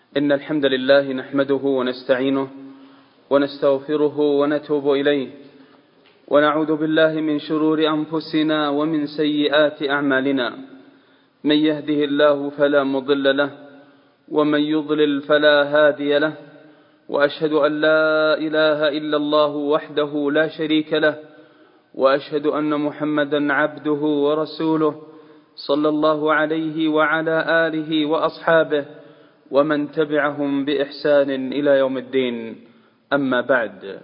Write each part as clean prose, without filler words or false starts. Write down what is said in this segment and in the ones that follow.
إن الحمد لله نحمده ونستعينه ونستغفره ونتوب إليه، ونعوذ بالله من شرور أنفسنا ومن سيئات أعمالنا. من يهده الله فلا مضل له، ومن يضلل فلا هادي له، وأشهد أن لا إله إلا الله وحده لا شريك له، وأشهد أن محمدا عبده ورسوله صلى الله عليه وعلى آله وأصحابه ومن تبعهم بإحسان إلى يوم الدين. أما بعد،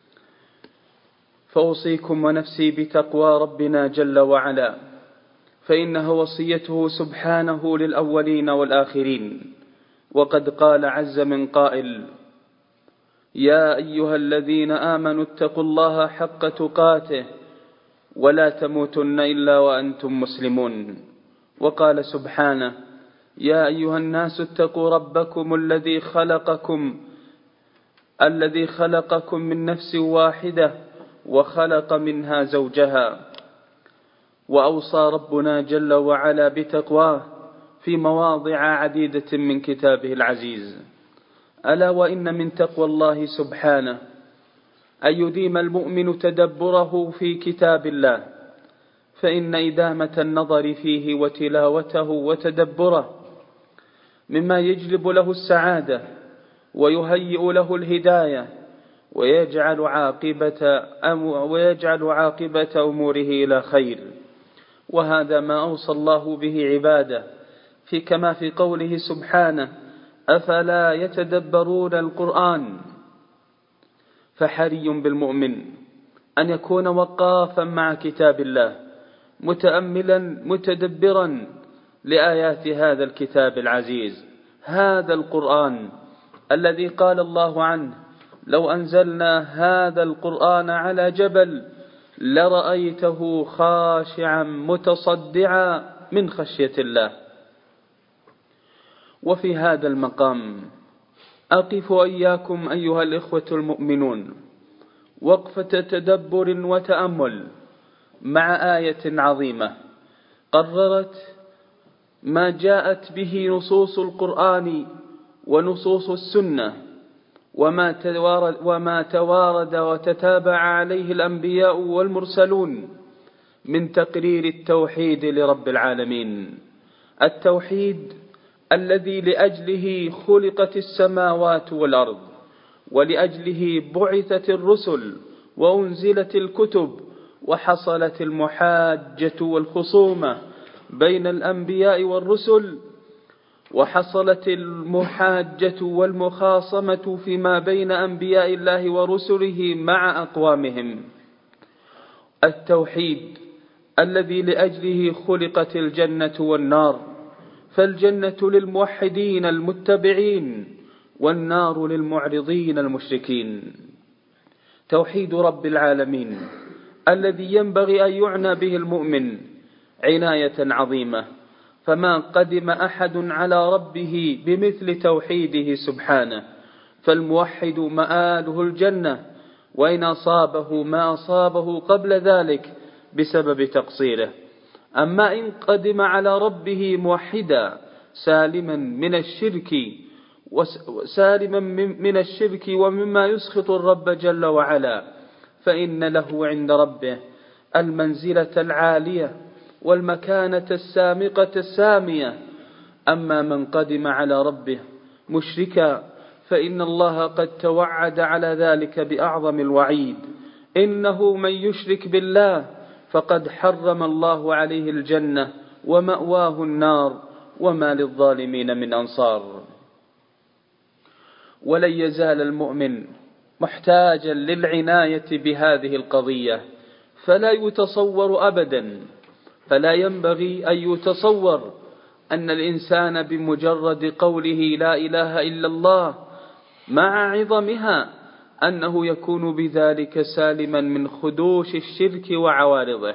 فأوصيكم ونفسي بتقوى ربنا جل وعلا، فإنها وصيته سبحانه للأولين والآخرين. وقد قال عز من قائل: يا أيها الذين آمنوا اتقوا الله حق تقاته ولا تموتن إلا وأنتم مسلمون. وقال سبحانه: يا أيها الناس اتقوا ربكم الذي خلقكم من نفس واحدة وخلق منها زوجها. وأوصى ربنا جل وعلا بتقواه في مواضع عديدة من كتابه العزيز. ألا وإن من تقوى الله سبحانه أن يديم المؤمن تدبره في كتاب الله، فإن إدامة النظر فيه وتلاوته وتدبره مما يجلب له السعادة ويهيئ له الهداية ويجعل عاقبة أموره إلى خير. وهذا ما أوصى الله به عباده كما في قوله سبحانه: أفلا يتدبرون القرآن. فحري بالمؤمن أن يكون وقافا مع كتاب الله، متأملا متدبرا لآيات هذا الكتاب العزيز، هذا القرآن الذي قال الله عنه: لو أنزلنا هذا القرآن على جبل لرأيته خاشعا متصدعا من خشية الله. وفي هذا المقام أقف إياكم أيها الإخوة المؤمنون وقفة تدبر وتأمل مع آية عظيمة قررت ما جاءت به نصوص القرآن ونصوص السنة، وما توارد وتتابع عليه الأنبياء والمرسلون من تقرير التوحيد لرب العالمين، التوحيد الذي لأجله خلقت السماوات والأرض، ولأجله بعثت الرسل وأنزلت الكتب، وحصلت المحاجة والخصومة بين الأنبياء والرسل، وحصلت المحاجة والمخاصمة فيما بين أنبياء الله ورسله مع أقوامهم. التوحيد الذي لأجله خلقت الجنة والنار، فالجنة للموحدين المتبعين، والنار للمعرضين المشركين. توحيد رب العالمين الذي ينبغي أن يعنى به المؤمن عناية عظيمة، فما قدم أحد على ربه بمثل توحيده سبحانه، فالموحد مآله الجنة، وإن أصابه ما أصابه قبل ذلك بسبب تقصيره. أما إن قدم على ربه موحدا سالما من الشرك ومما يسخط الرب جل وعلا، فإن له عند ربه المنزلة العالية والمكانة السامقة السامية. أما من قدم على ربه مشركا فإن الله قد توعد على ذلك بأعظم الوعيد: إنه من يشرك بالله فقد حرم الله عليه الجنة ومأواه النار وما للظالمين من أنصار. ولن يزال المؤمن محتاجا للعناية بهذه القضية، فلا ينبغي أن يتصور أن الإنسان بمجرد قوله لا إله إلا الله مع عظمها أنه يكون بذلك سالما من خدوش الشرك وعوارضه،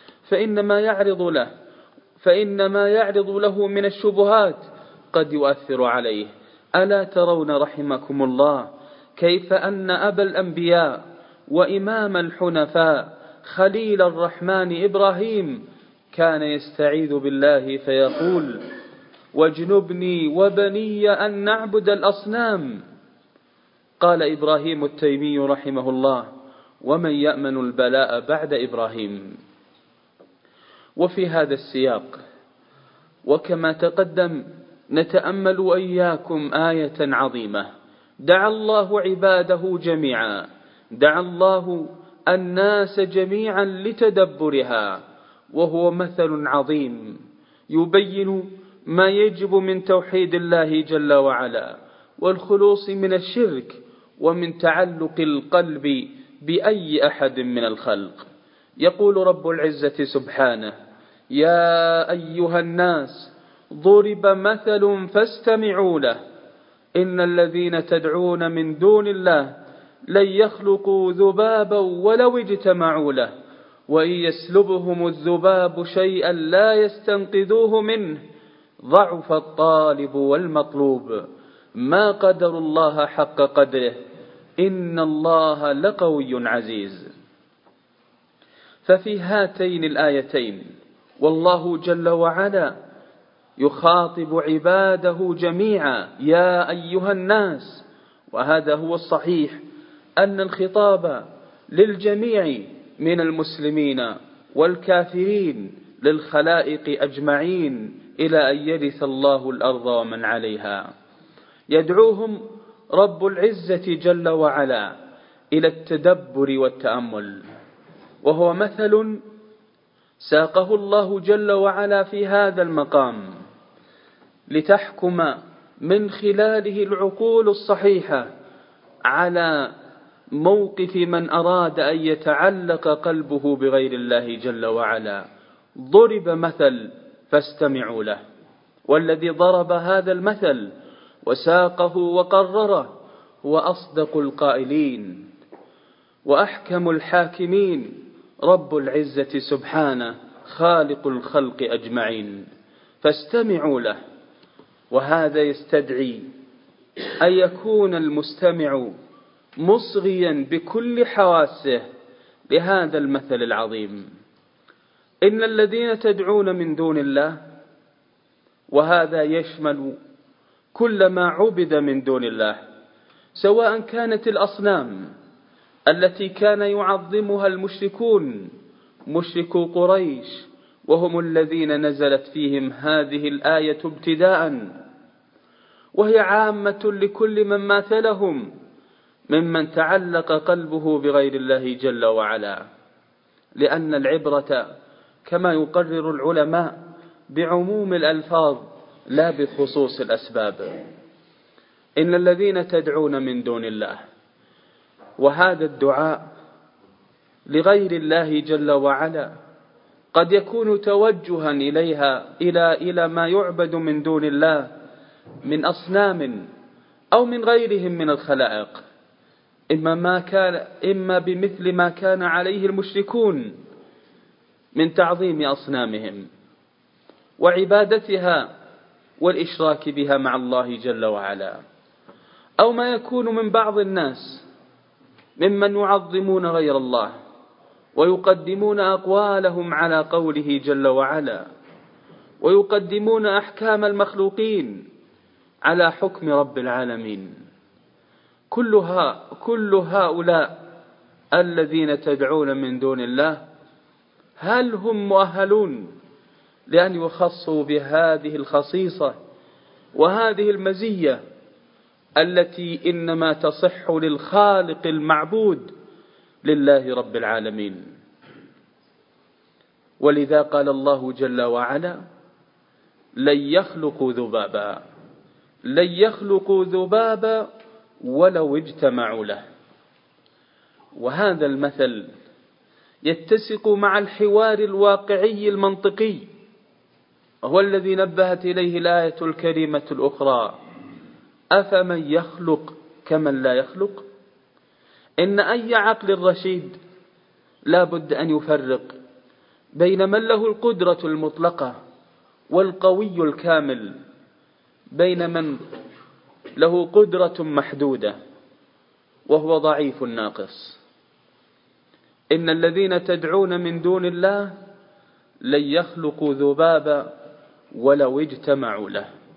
فإن ما يعرض له من الشبهات قد يؤثر عليه. ألا ترون رحمكم الله كيف أن أبا الأنبياء وإمام الحنفاء خليل الرحمن إبراهيم كان يستعيذ بالله فيقول: واجنبني وبني أن نعبد الأصنام. قال إبراهيم التيمي رحمه الله: ومن يأمن البلاء بعد إبراهيم. وفي هذا السياق وكما تقدم نتأمل وإياكم آية عظيمة دعا الله عباده جميعا، دعا الله الناس جميعا لتدبرها، وهو مثل عظيم يبين ما يجب من توحيد الله جل وعلا والخلوص من الشرك ومن تعلق القلب بأي أحد من الخلق. يقول رب العزة سبحانه: يا أيها الناس ضرب مثل فاستمعوا له إن الذين تدعون من دون الله لن يخلقوا ذبابا ولو اجتمعوا له وإن يسلبهم الذباب شيئا لا يستنقذوه منه ضعف الطالب والمطلوب ما قدر الله حق قدره إن الله لقوي عزيز. ففي هاتين الآيتين والله جل وعلا يخاطب عباده جميعا يا أيها الناس، وهذا هو الصحيح أن الخطاب للجميع من المسلمين والكافرين للخلائق أجمعين إلى أن يرث الله الأرض ومن عليها. يدعوهم رب العزة جل وعلا إلى التدبر والتأمل، وهو مثل ساقه الله جل وعلا في هذا المقام لتحكم من خلاله العقول الصحيحة على موقف من أراد أن يتعلق قلبه بغير الله جل وعلا. ضرب مثل فاستمعوا له، والذي ضرب هذا المثل وساقه وقرره هو أصدق القائلين وأحكم الحاكمين رب العزة سبحانه خالق الخلق أجمعين، فاستمعوا له. وهذا يستدعي أن يكون المستمع مصغيا بكل حواسه لهذا المثل العظيم. إن الذين تدعون من دون الله، وهذا يشمل كل ما عبد من دون الله، سواء كانت الأصنام التي كان يعظمها المشركون مشركو قريش، وهم الذين نزلت فيهم هذه الآية ابتداء، وهي عامة لكل من ماثلهم ممن تعلق قلبه بغير الله جل وعلا، لأن العبرة كما يقرر العلماء بعموم الألفاظ لا بخصوص الأسباب. إن الذين تدعون من دون الله، وهذا الدعاء لغير الله جل وعلا قد يكون توجها إلى ما يعبد من دون الله من أصنام أو من غيرهم من الخلائق، إما بمثل ما كان عليه المشركون من تعظيم أصنامهم وعبادتها والإشراك بها مع الله جل وعلا، أو ما يكون من بعض الناس ممن يعظمون غير الله ويقدمون أقوالهم على قوله جل وعلا، ويقدمون أحكام المخلوقين على حكم رب العالمين. كل هؤلاء الذين تدعون من دون الله هل هم مؤهلون لأن يخصوا بهذه الخصيصة وهذه المزية التي إنما تصح للخالق المعبود لله رب العالمين؟ ولذا قال الله جل وعلا: لن يخلقوا ذبابا ولو اجتمعوا له. وهذا المثل يتسق مع الحوار الواقعي المنطقي، وهو الذي نبهت إليه الآية الكريمة الأخرى: أفمن يخلق كمن لا يخلق. إن أي عقل رشيد لا بد أن يفرق بين من له القدرة المطلقة والقوي الكامل، بين من له قدرة محدودة وهو ضعيف ناقص. إن الذين تدعون من دون الله لن يخلقوا ذبابا ولو اجتمعوا له.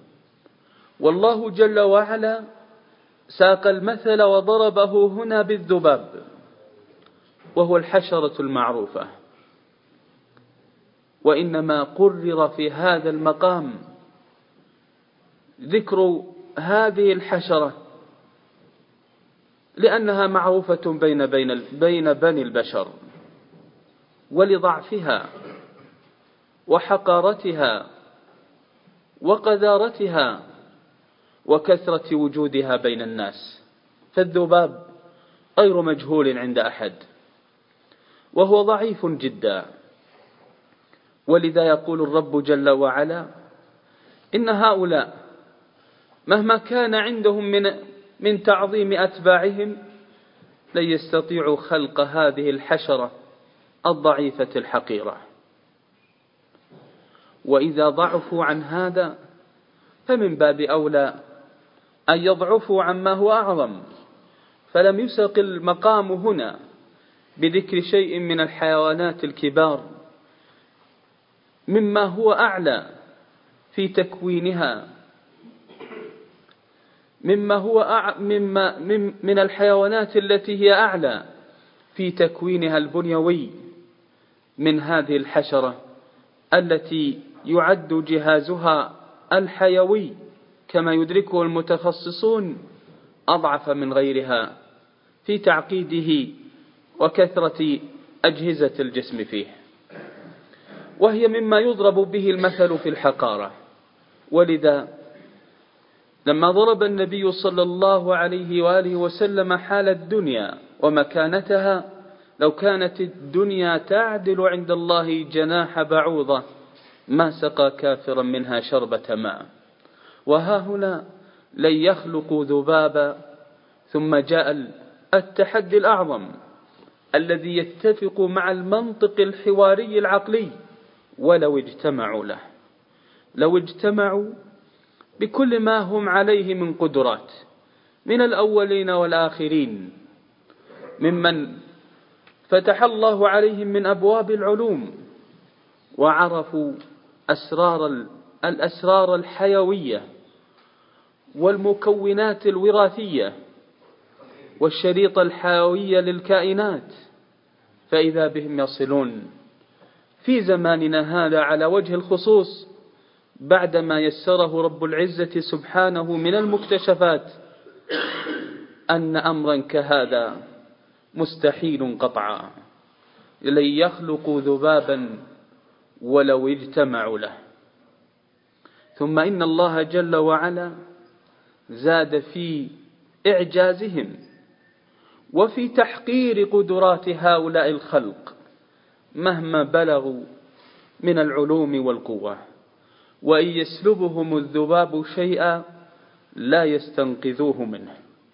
والله جل وعلا ساق المثل وضربه هنا بالذباب، وهو الحشرة المعروفة، وإنما قرر في هذا المقام ذكر هذه الحشرة لأنها معروفة بين بني البشر، ولضعفها وحقارتها وقذارتها وكثرة وجودها بين الناس. فالذباب غير مجهول عند أحد، وهو ضعيف جدا، ولذا يقول الرب جل وعلا إن هؤلاء مهما كان عندهم من تعظيم أتباعهم لن يستطيعوا خلق هذه الحشرة الضعيفة الحقيرة. وإذا ضعفوا عن هذا فمن باب أولى أن يضعفوا عما هو أعظم. فلم يسق المقام هنا بذكر شيء من الحيوانات الكبار مما هو أعلى في تكوينها، من الحيوانات التي هي أعلى في تكوينها البنيوي من هذه الحشرة التي يعد جهازها الحيوي كما يدركه المتخصصون أضعف من غيرها في تعقيده وكثرة أجهزة الجسم فيه، وهي مما يضرب به المثل في الحقارة. ولذا لما ضرب النبي صلى الله عليه وآله وسلم حال الدنيا ومكانتها، لو كانت الدنيا تعدل عند الله جناح بعوضة ما سقى كافرا منها شربة ماء. وها هنا لن يخلقوا ذبابا، ثم جاء التحدي الأعظم الذي يتفق مع المنطق الحواري العقلي: ولو اجتمعوا له، لو اجتمعوا بكل ما هم عليه من قدرات من الأولين والآخرين، ممن فتح الله عليهم من أبواب العلوم وعرفوا الأسرار الحيوية والمكونات الوراثية والشريط الحيوية للكائنات، فإذا بهم يصلون في زماننا هذا على وجه الخصوص بعدما يسره رب العزة سبحانه من المكتشفات أن أمرا كهذا مستحيل قطعا، لن يخلقوا ذبابا ولو اجتمعوا له. ثم إن الله جل وعلا زاد في إعجازهم وفي تحقير قدرات هؤلاء الخلق مهما بلغوا من العلوم والقوة، وإن يسلبهم الذباب شيئا لا يستنقذوه منه.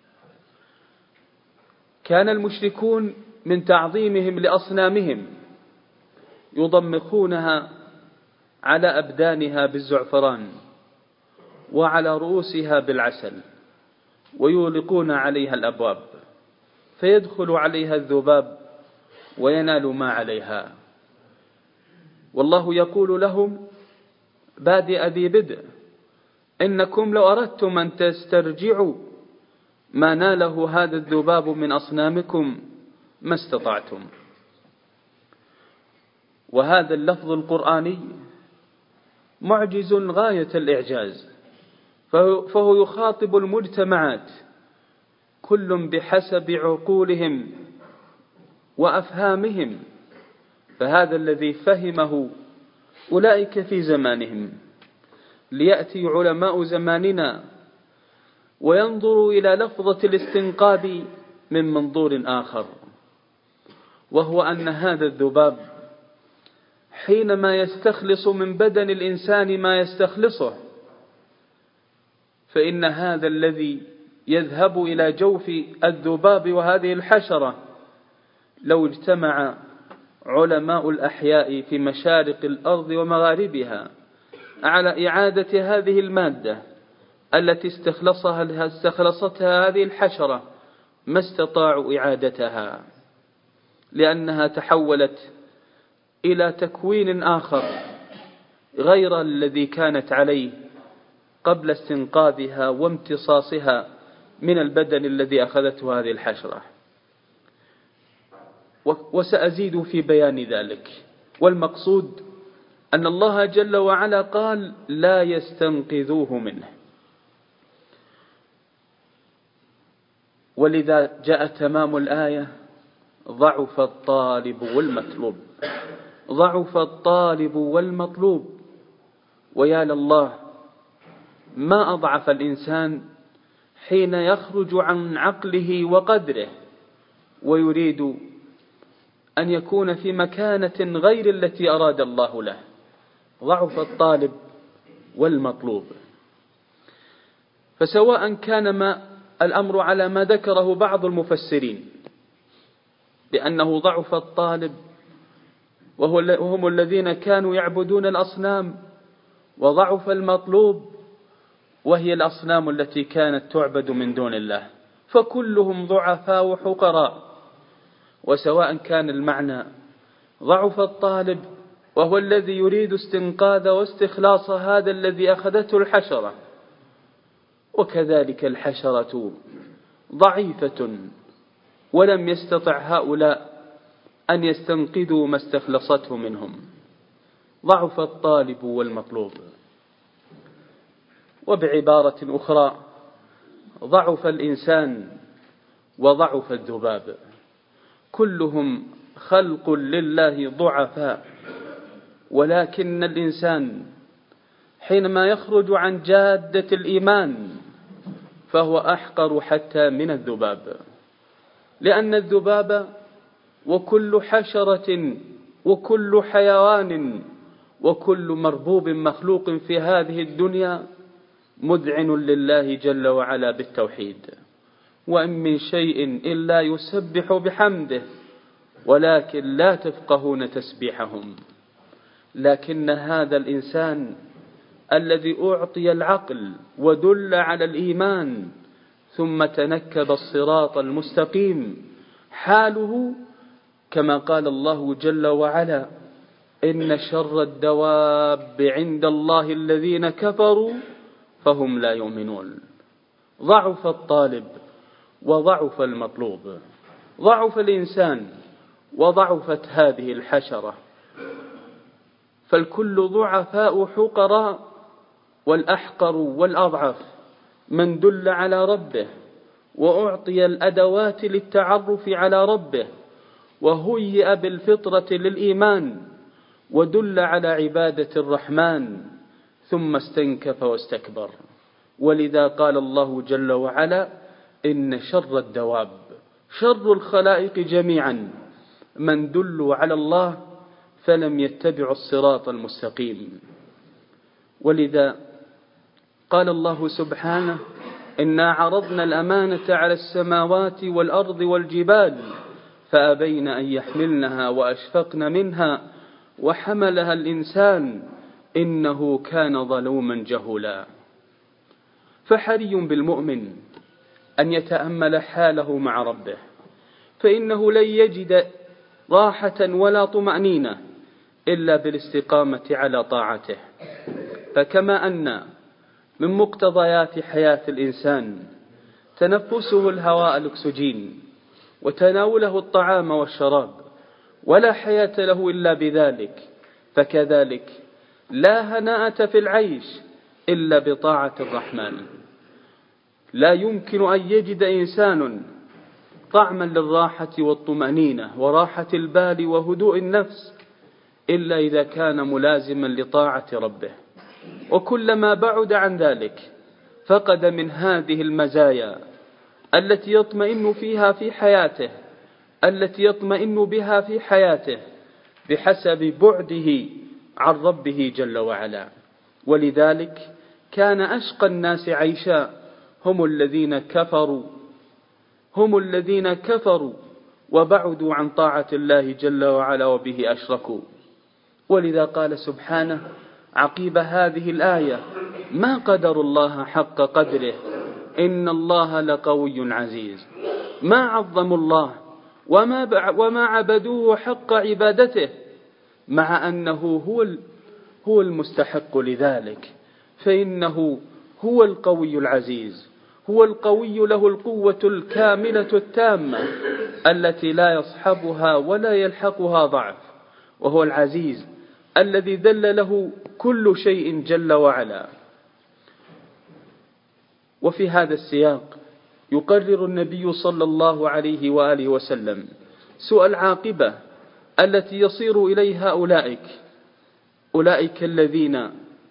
كان المشركون من تعظيمهم لأصنامهم يضمخونها على أبدانها بالزعفران وعلى رؤوسها بالعسل، ويغلقون عليها الأبواب فيدخل عليها الذباب وينال ما عليها. والله يقول لهم بادئ ذي بدء: إنكم لو أردتم أن تسترجعوا ما ناله هذا الذباب من أصنامكم ما استطعتم. وهذا اللفظ القرآني معجز غاية الإعجاز، فهو يخاطب المجتمعات كل بحسب عقولهم وأفهامهم. فهذا الذي فهمه أولئك في زمانهم، ليأتي علماء زماننا وينظروا إلى لفظة الاستنقاذ من منظور آخر، وهو أن هذا الذباب حينما يستخلص من بدن الإنسان ما يستخلصه، فإن هذا الذي يذهب إلى جوف الذباب وهذه الحشرة لو اجتمع علماء الأحياء في مشارق الأرض ومغاربها على إعادة هذه المادة التي استخلصتها هذه الحشرة ما استطاعوا إعادتها، لأنها تحولت إلى تكوين آخر غير الذي كانت عليه قبل استنقاذها وامتصاصها من البدن الذي أخذته هذه الحشرة. وسأزيد في بيان ذلك. والمقصود أن الله جل وعلا قال لا يستنقذوه منه، ولذا جاء تمام الآية ضعف الطالب والمطلوب. ضعف الطالب والمطلوب. ويا لله ما أضعف الإنسان حين يخرج عن عقله وقدره ويريد أن يكون في مكانة غير التي أراد الله له. ضعف الطالب والمطلوب. فسواء كان الأمر على ما ذكره بعض المفسرين بأنه ضعف الطالب وهم الذين كانوا يعبدون الأصنام، وضعف المطلوب وهي الأصنام التي كانت تعبد من دون الله، فكلهم ضعفاء وحقراء. وسواء كان المعنى ضعف الطالب وهو الذي يريد استنقاذ واستخلاص هذا الذي أخذته الحشرة، وكذلك الحشرة ضعيفة ولم يستطع هؤلاء أن يستنقذوا ما استخلصته منهم. ضعف الطالب والمطلوب. وبعبارة أخرى ضعف الإنسان وضعف الذباب. كلهم خلق لله ضعفاء، ولكن الإنسان حينما يخرج عن جادة الإيمان فهو أحقر حتى من الذباب، لأن الذباب وكل حشرة وكل حيوان وكل مربوب مخلوق في هذه الدنيا مذعن لله جل وعلا بالتوحيد. وإن من شيء إلا يسبح بحمده ولكن لا تفقهون تسبيحهم. لكن هذا الإنسان الذي أعطي العقل ودل على الإيمان ثم تنكب الصراط المستقيم حاله كما قال الله جل وعلا إن شر الدواب عند الله الذين كفروا فهم لا يؤمنون. ضعف الطالب وضعف المطلوب. ضعف الإنسان وضعفت هذه الحشرة، فالكل ضعفاء حقراء، والأحقر والأضعف من دل على ربه وأعطي الأدوات للتعرف على ربه وهيئ بالفطرة للإيمان ودل على عبادة الرحمن ثم استنكف واستكبر. ولذا قال الله جل وعلا إن شر الدواب، شر الخلائق جميعا من دلوا على الله فلم يتبعوا الصراط المستقيم. ولذا قال الله سبحانه إنا عرضنا الأمانة على السماوات والأرض والجبال فأبين أن يحملنها وأشفقن منها وحملها الإنسان إنه كان ظلوما جهولا. فحري بالمؤمن أن يتأمل حاله مع ربه، فإنه لن يجد راحة ولا طمأنينة إلا بالاستقامة على طاعته. فكما أن من مقتضيات حياة الإنسان تنفسه الهواء الأكسجين وتناوله الطعام والشراب ولا حياة له إلا بذلك، فكذلك لا هناءة في العيش إلا بطاعة الرحمن. لا يمكن أن يجد إنسان طعما للراحة والطمأنينة وراحة البال وهدوء النفس إلا إذا كان ملازما لطاعة ربه، وكلما بعد عن ذلك فقد من هذه المزايا التي يطمئن فيها في حياته، التي يطمئن بها في حياته بحسب بعده عن ربه جل وعلا. ولذلك كان أشقى الناس عيشا هم الذين كفروا وبعدوا عن طاعة الله جل وعلا وبه أشركوا. ولذا قال سبحانه عقيب هذه الآية ما قدر الله حق قدره إن الله لقوي عزيز. ما عظموا الله وما عبدوه حق عبادته، مع أنه هو المستحق لذلك، فإنه هو القوي العزيز، هو القوي له القوة الكاملة التامة التي لا يصحبها ولا يلحقها ضعف، وهو العزيز الذي ذل له كل شيء جل وعلا. وفي هذا السياق يقرر النبي صلى الله عليه وآله وسلم سوء العاقبة التي يصير إليها أولئك الذين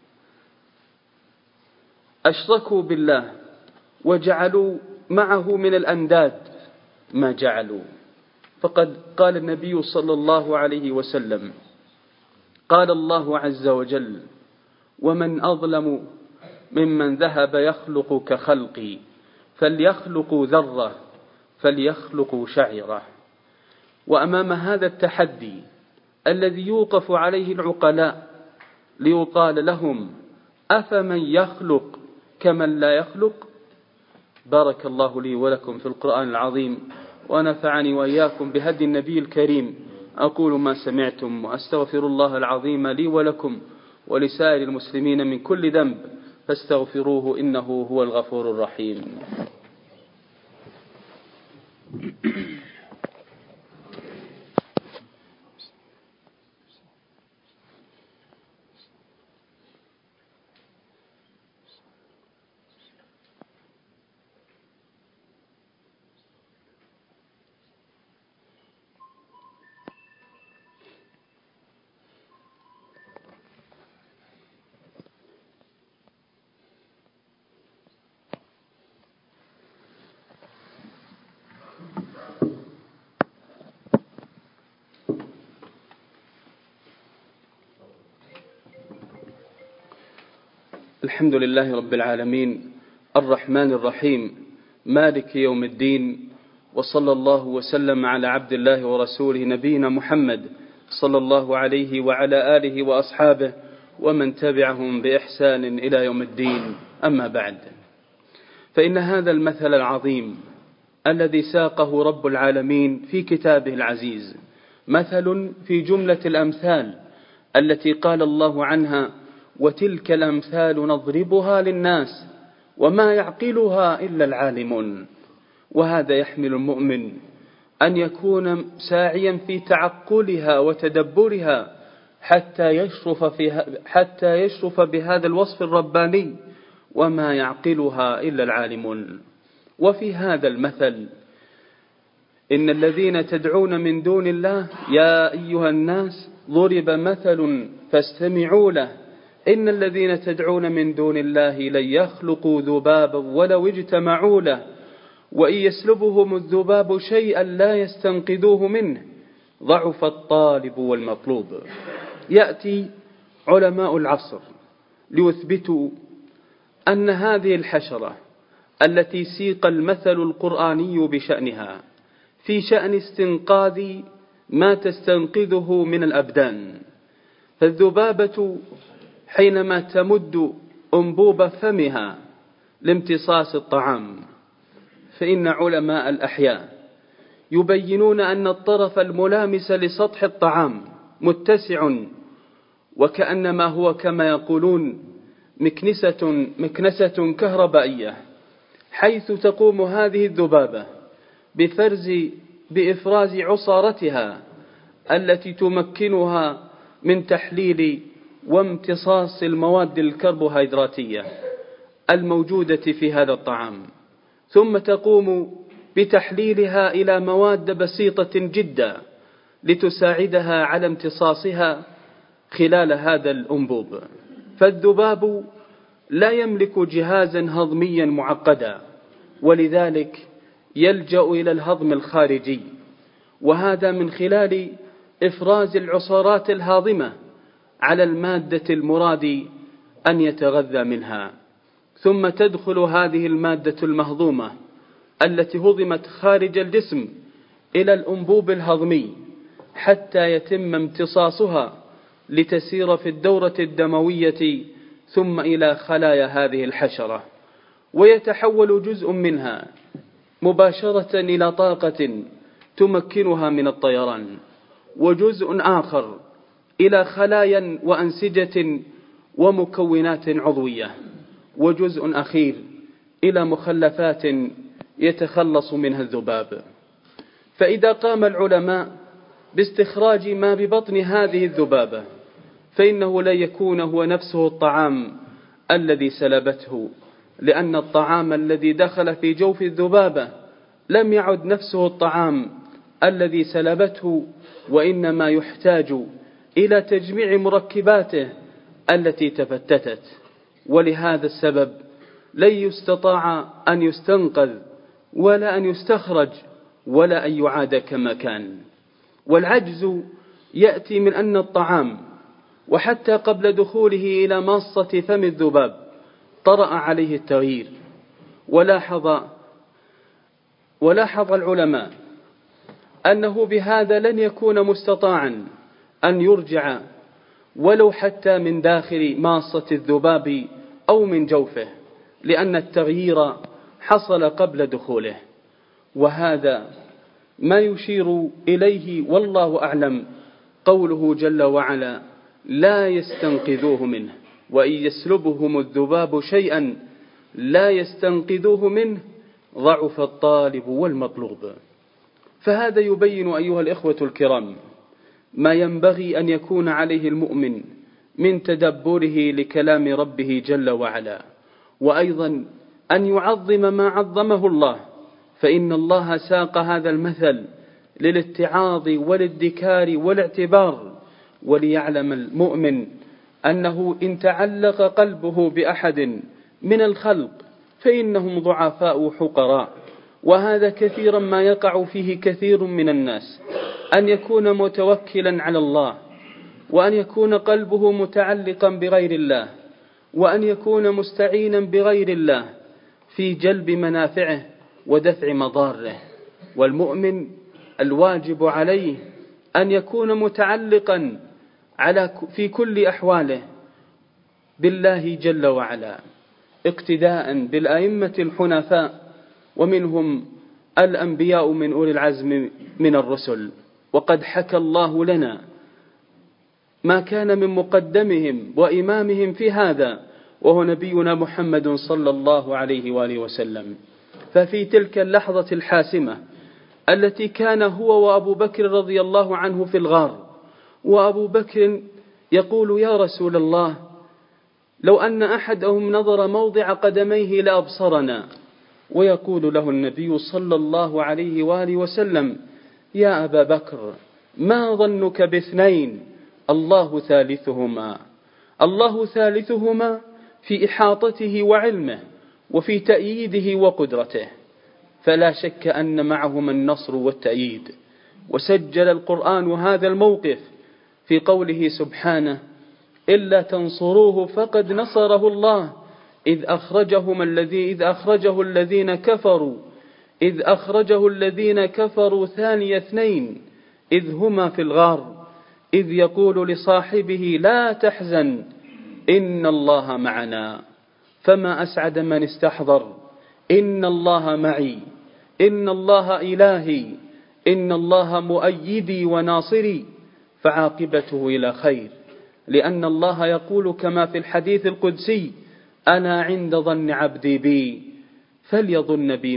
أشركوا بالله وجعلوا معه من الأنداد ما جعلوا. فقد قال النبي صلى الله عليه وسلم: قال الله عز وجل: ومن أظلم ممن ذهب يخلق كخلقي فليخلقوا ذرة فليخلقوا شعرة. وأمام هذا التحدي الذي يوقف عليه العقلاء ليقال لهم: أفمن يخلق كمن لا يخلق. بارك الله لي ولكم في القرآن العظيم، ونفعني وإياكم بهدي النبي الكريم. أقول ما سمعتم، وأستغفر الله العظيم لي ولكم ولسائر المسلمين من كل ذنب، فاستغفروه إنه هو الغفور الرحيم. الحمد لله رب العالمين، الرحمن الرحيم، مالك يوم الدين، وصلى الله وسلم على عبد الله ورسوله نبينا محمد صلى الله عليه وعلى آله وأصحابه ومن تبعهم بإحسان إلى يوم الدين. أما بعد، فإن هذا المثل العظيم الذي ساقه رب العالمين في كتابه العزيز مثل في جملة الأمثال التي قال الله عنها: وتلك الأمثال نضربها للناس وما يعقلها إلا العالمون. وهذا يحمل المؤمن أن يكون ساعيا في تعقلها وتدبرها حتى يشرف بهذا الوصف الرباني: وما يعقلها إلا العالمون. وفي هذا المثل: إن الذين تدعون من دون الله يا أيها الناس ضرب مثل فاستمعوا له إن الذين تدعون من دون الله لن يخلقوا ذبابا ولو اجتمعوا له وإن يسلبهم الذباب شيئا لا يستنقذوه منه ضعف الطالب والمطلوب. يأتي علماء العصر ليثبتوا أن هذه الحشرة التي سيق المثل القرآني بشأنها في شأن استنقاذ ما تستنقذه من الأبدان. فالذبابة حينما تمد أنبوب فمها لامتصاص الطعام، فإن علماء الأحياء يبينون أن الطرف الملامس لسطح الطعام متسع، وكأنما هو كما يقولون مكنسة كهربائية، حيث تقوم هذه الذبابة بإفراز عصارتها التي تمكنها من تحليل وامتصاص المواد الكربوهيدراتية الموجودة في هذا الطعام، ثم تقوم بتحليلها إلى مواد بسيطة جدا لتساعدها على امتصاصها خلال هذا الأنبوب. فالذباب لا يملك جهازا هضميا معقدا، ولذلك يلجأ إلى الهضم الخارجي، وهذا من خلال إفراز العصارات الهاضمة على المادة المراد أن يتغذى منها. ثم تدخل هذه المادة المهضومة التي هضمت خارج الجسم إلى الأنبوب الهضمي حتى يتم امتصاصها لتسير في الدورة الدموية ثم إلى خلايا هذه الحشرة، ويتحول جزء منها مباشرة إلى طاقة تمكنها من الطيران، وجزء آخر إلى خلايا وأنسجة ومكونات عضوية، وجزء أخير إلى مخلفات يتخلص منها الذباب. فإذا قام العلماء باستخراج ما ببطن هذه الذبابة فإنه لا يكون هو نفسه الطعام الذي سلبته، لأن الطعام الذي دخل في جوف الذبابة لم يعد نفسه الطعام الذي سلبته، وإنما يحتاج إلى تجميع مركباته التي تفتتت، ولهذا السبب لن يستطاع أن يستنقذ ولا أن يستخرج ولا أن يعاد كما كان. والعجز يأتي من أن الطعام وحتى قبل دخوله إلى مصة فم الذباب طرأ عليه التغيير. ولاحظ العلماء أنه بهذا لن يكون مستطاعا أن يرجع ولو حتى من داخل ماصة الذباب أو من جوفه، لأن التغيير حصل قبل دخوله. وهذا ما يشير إليه والله أعلم قوله جل وعلا: لا يستنقذوه منه، وإن يسلبهم الذباب شيئا لا يستنقذوه منه ضعف الطالب والمطلوب. فهذا يبين أيها الإخوة الكرام ما ينبغي أن يكون عليه المؤمن من تدبره لكلام ربه جل وعلا، وأيضا أن يعظم ما عظمه الله، فإن الله ساق هذا المثل للاتعاظ والادكار والاعتبار، وليعلم المؤمن أنه إن تعلق قلبه بأحد من الخلق فإنهم ضعفاء حقراء. وهذا كثيرا ما يقع فيه كثير من الناس، أن يكون متوكلا على الله، وأن يكون قلبه متعلقا بغير الله، وأن يكون مستعينا بغير الله في جلب منافعه ودفع مضاره. والمؤمن الواجب عليه أن يكون متعلقا في كل أحواله بالله جل وعلا، اقتداء بالأئمة الحنفاء، ومنهم الأنبياء من أولي العزم من الرسل. وقد حكى الله لنا ما كان من مقدمهم وإمامهم في هذا، وهو نبينا محمد صلى الله عليه وآله وسلم. ففي تلك اللحظة الحاسمة التي كان هو وأبو بكر رضي الله عنه في الغار، وأبو بكر يقول: يا رسول الله، لو أن أحدهم نظر موضع قدميه لأبصرنا. ويقول له النبي صلى الله عليه وآله وسلم: يا أبا بكر، ما ظنك باثنين الله ثالثهما. الله ثالثهما في إحاطته وعلمه وفي تأييده وقدرته، فلا شك أن معهما النصر والتأييد. وسجل القرآن هذا الموقف في قوله سبحانه: إلا تنصروه فقد نصره الله إذ أخرجه الذين كفروا ثاني اثنين إذ هما في الغار إذ يقول لصاحبه لا تحزن إن الله معنا. فما أسعد من استحضر إن الله معي، إن الله إلهي، إن الله مؤيدي وناصري، فعاقبته إلى خير، لأن الله يقول كما في الحديث القدسي: أنا عند ظن عبدي بي فليظن بي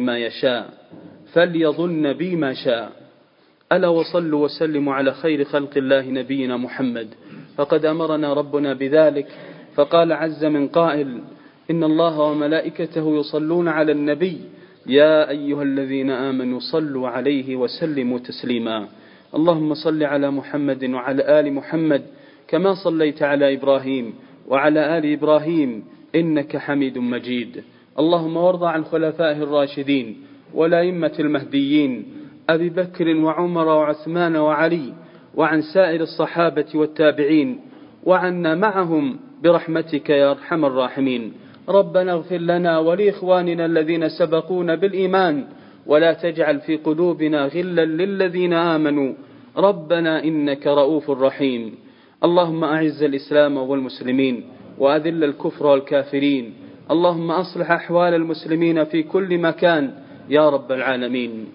ما شاء. ألا وصلوا وسلموا على خير خلق الله نبينا محمد، فقد أمرنا ربنا بذلك، فقال عز من قائل: إن الله وملائكته يصلون على النبي يا أيها الذين آمنوا صلوا عليه وسلموا تسليما. اللهم صل على محمد وعلى آل محمد كما صليت على إبراهيم وعلى آل إبراهيم إنك حميد مجيد. اللهم وارض عن خلفائه الراشدين والأئمة المهديين أبي بكر وعمر وعثمان وعلي، وعن سائر الصحابة والتابعين، وعنا معهم برحمتك يا أرحم الراحمين. ربنا اغفر لنا ولإخواننا الذين سبقونا بالإيمان، ولا تجعل في قلوبنا غلا للذين آمنوا ربنا إنك رؤوف رحيم. اللهم أعز الإسلام والمسلمين وأذل الكفر والكافرين. اللهم أصلح أحوال المسلمين في كل مكان يا رب العالمين.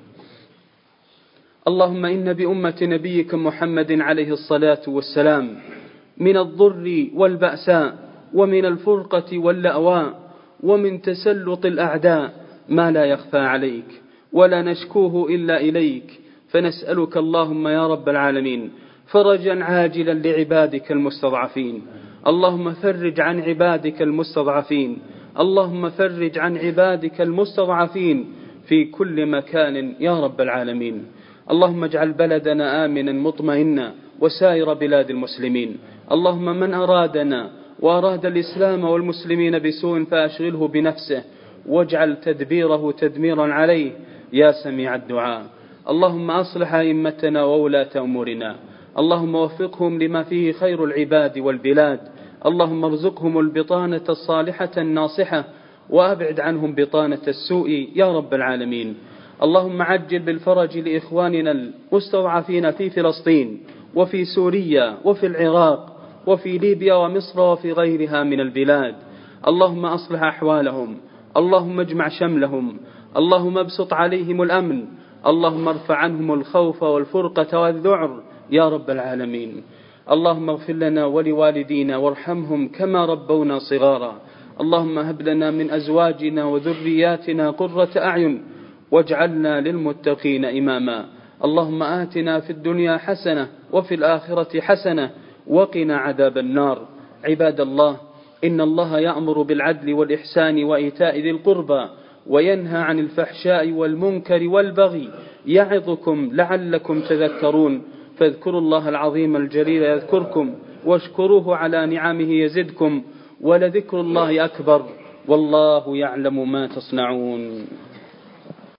اللهم إن بأمة نبيك محمد عليه الصلاة والسلام من الضر والبأساء ومن الفرقة واللأواء ومن تسلط الأعداء ما لا يخفى عليك ولا نشكوه إلا إليك، فنسألك اللهم يا رب العالمين فرجا عاجلا لعبادك المستضعفين. اللهم فرج عن عبادك المستضعفين، اللهم فرج عن عبادك المستضعفين في كل مكان يا رب العالمين. اللهم اجعل بلدنا آمنا مطمئنا وسائر بلاد المسلمين. اللهم من أرادنا وأراد الإسلام والمسلمين بسوء فأشغله بنفسه واجعل تدبيره تدميرا عليه يا سميع الدعاء. اللهم أصلح أئمتنا وولاة أمورنا، اللهم وفقهم لما فيه خير العباد والبلاد. اللهم ارزقهم البطانة الصالحة الناصحة وأبعد عنهم بطانة السوء يا رب العالمين. اللهم عجل بالفرج لإخواننا المستضعفين في فلسطين وفي سوريا وفي العراق وفي ليبيا ومصر وفي غيرها من البلاد. اللهم أصلح أحوالهم، اللهم اجمع شملهم، اللهم ابسط عليهم الأمن، اللهم ارفع عنهم الخوف والفرقة والذعر يا رب العالمين. اللهم اغفر لنا ولوالدينا وارحمهم كما ربونا صغارا. اللهم هب لنا من أزواجنا وذرياتنا قرة أعين واجعلنا للمتقين إماما. اللهم آتنا في الدنيا حسنة وفي الآخرة حسنة وقنا عذاب النار. عباد الله، إن الله يأمر بالعدل والإحسان وإيتاء ذي القربى وينهى عن الفحشاء والمنكر والبغي يعظكم لعلكم تذكرون. فاذكروا الله العظيم الجليل يذكركم واشكروه على نعمه يزدكم ولذكر الله أكبر والله يعلم ما تصنعون.